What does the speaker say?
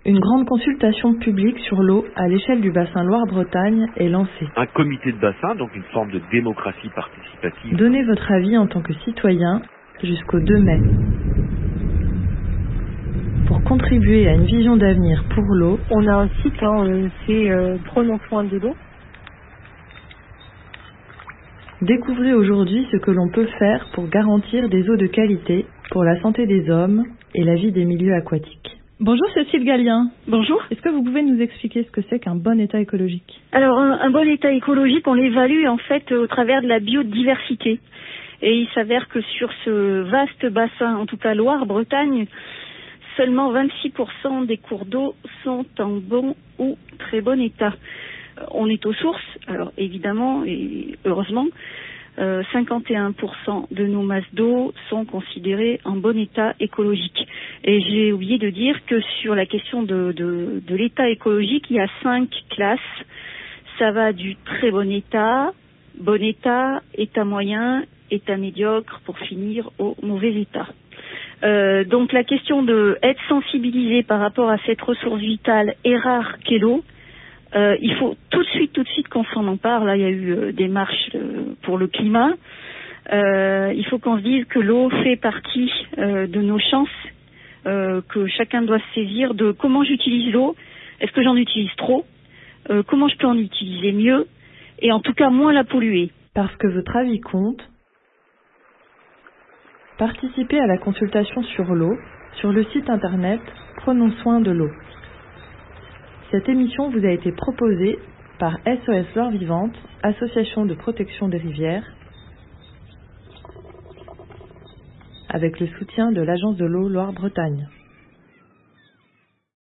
Une grande consultation publique sur l'eau à l'échelle du bassin Loire-Bretagne est lancée. Un comité de bassin, donc une forme de démocratie participative. Donnez votre avis en tant que citoyen jusqu'au 2 mai. Pour contribuer à une vision d'avenir pour l'eau, on a un site, c'est Prenons soin de l'eau. Découvrez aujourd'hui ce que l'on peut faire pour garantir des eaux de qualité pour la santé des hommes et la vie des milieux aquatiques. Bonjour Cécile Gallien. Bonjour. Est-ce que vous pouvez nous expliquer ce que c'est qu'un bon état écologique? Alors un bon état écologique, on l'évalue en fait au travers de la biodiversité. Et il s'avère que sur ce vaste bassin, en tout cas Loire-Bretagne, seulement 26% des cours d'eau sont en bon ou très bon état. On est aux sources, alors évidemment et heureusement, 51% de nos masses d'eau sont considérées en bon état écologique. Et j'ai oublié de dire que sur la question de l'état écologique, il y a 5 classes. Ça va du très bon état moyen, état médiocre, pour finir au mauvais état. Donc la question de être sensibilisé par rapport à cette ressource vitale et rare qu'est l'eau, il faut tout de suite qu'on s'en empare. Là, il y a eu des marches pour le climat. Il faut qu'on se dise que l'eau fait partie de nos chances, que chacun doit se saisir de comment j'utilise l'eau. Est-ce que j'en utilise trop? Comment je peux en utiliser mieux? Et en tout cas, moins la polluer. Parce que votre avis compte, participez à la consultation sur l'eau sur le site internet Prenons soin de l'eau. Cette émission vous a été proposée par SOS Loire Vivante, association de protection des rivières, avec le soutien de l'Agence de l'eau Loire-Bretagne.